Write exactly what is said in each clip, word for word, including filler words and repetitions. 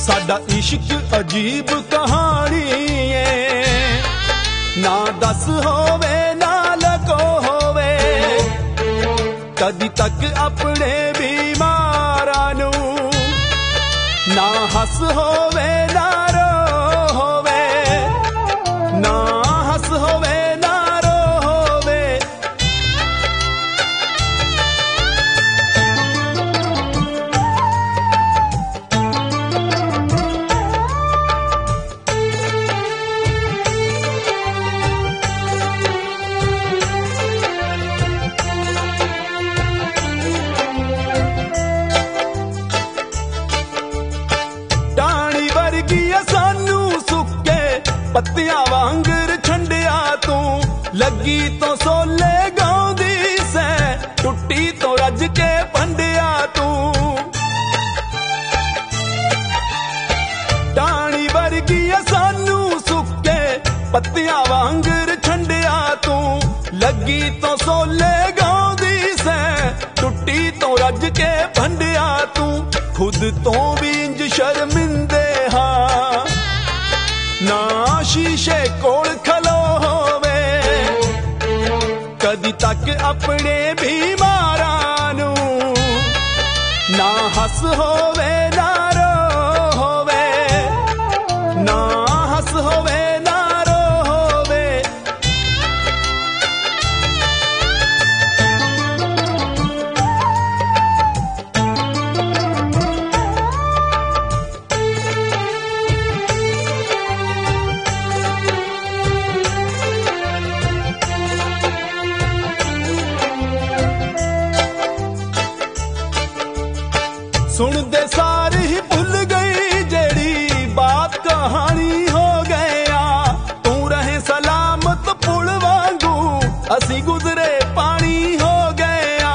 साडा इश्क अजीब कहानी है, ना दस होवे ना लको होवे, कदी तक अपने बीमारां नू ना हस होवे ना रो होवे, ना हस होवे ना रो होवे। पत्तियां वांगर छंडिया तू लगी तो सोले गाउंदी सै, टुट्टी तो रज के पंडिया तू। टाणी वर्गी सानू सुके पत्तियां वांगर छंडिया तू लगी तो सोले गाउंदी सै, टुट्टी तो रज के पंडिया तू। खुद तो भी इंज शर्मिंदे हाँ ना शीशे कोल खलो होवे, कदी तक अपने बीमारां नू ना हस होवे ना रो होवे, ना हस होवे ना रो होवे। सुन दे सारी ही भुल गई जेड़ी बात कहानी हो गया, तू रहे सलामत पुल वांगू असी गुजरे पानी हो गया।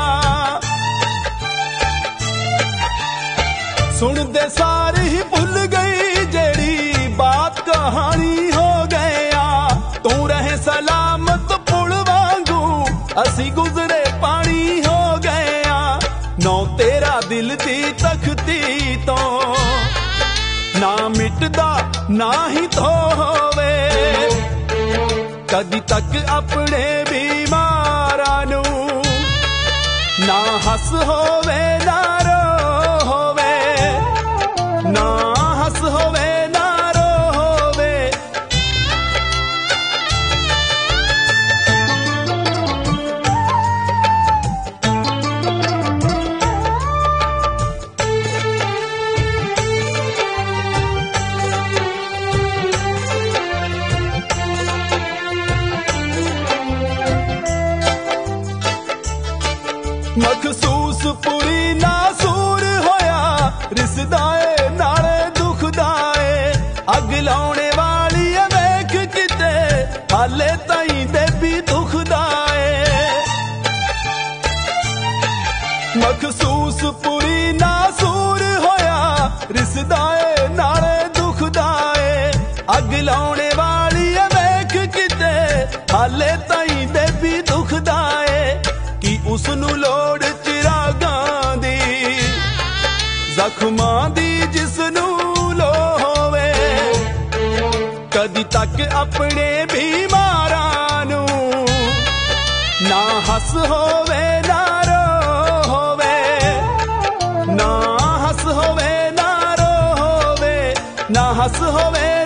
सुन दे सारी ही भुल गई जेड़ी बात कहानी हो गया, तू रहे सलामत पुल वांगू असी गुजरे पानी हो गया। नौ तेरा दिल दी तखती तो ना मिटदा ना ही तो होवे, कदी तक अपने बीमारां नू ना हस होवे ना रो होवे, ना हस होवे ना रो होवे। मखसूस पूरी नासूर होया रिसदाए नाले दुखदाए, अग लाने वाली वेख किते हाले ताई दे भी दुखदाए। मखसूस पूरी नासूर होया रिसदाए नाले दुखदाए, अग लाने वाली वेख किते हाले ताई दे भी दुखदाए। कि उसनू लोड़ चिरागां दी जख्मां दी जिसनू लो होवे, कदी तक अपने बीमारां नू ना हस होवे ना रो होवे, ना हस होवे ना रो होवे, ना हस होवे